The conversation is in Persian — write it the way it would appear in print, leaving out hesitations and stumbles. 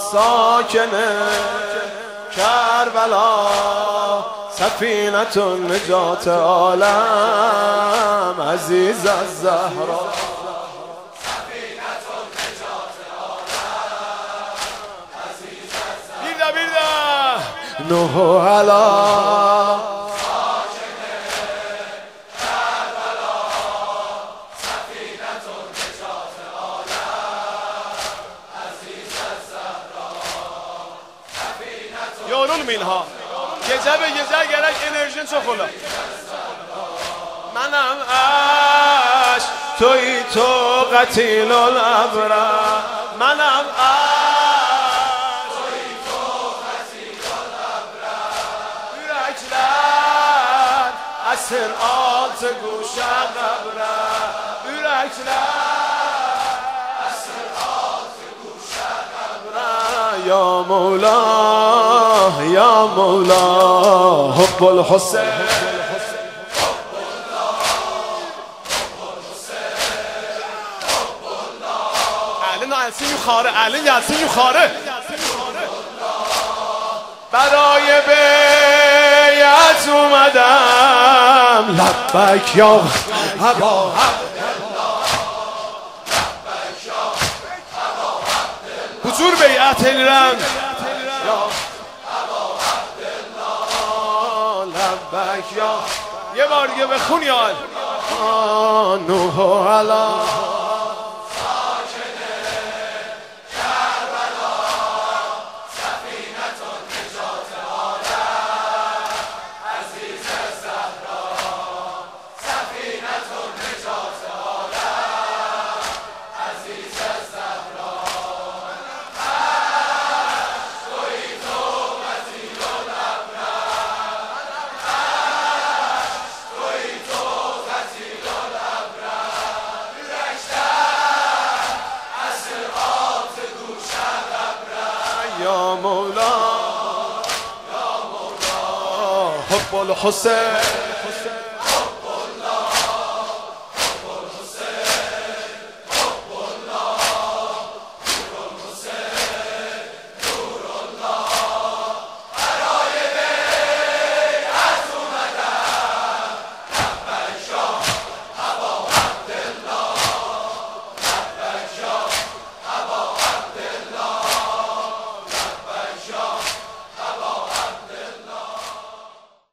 ساکن کربلا، سفینة نجات عالم عزیز از زهرا. نوح علا ساکن کربلا، سفینة نجات عالم عزیز از زهرا. Yorulmayın gece به gece gerek enerjin çok ola. منم اش توی تو قتیل الابرار، منم اسر alt گوشه قبره، yürekler اسر alt گوشه قبره. یا مولا یا مولا حب الحسین، حب الله حب الحسین حب الله. الان gelsin yukarı، الان gelsin yukarı. برای بیعت اومدم، لبک یا ابا عبدالله، لبک یا ابا عبدالله. حضور بیعت الیرم یا ابا عبدالله، لبک یا. یه بار دیگه بخون یا نوح علا یا مولا یا مولا حب الحسین.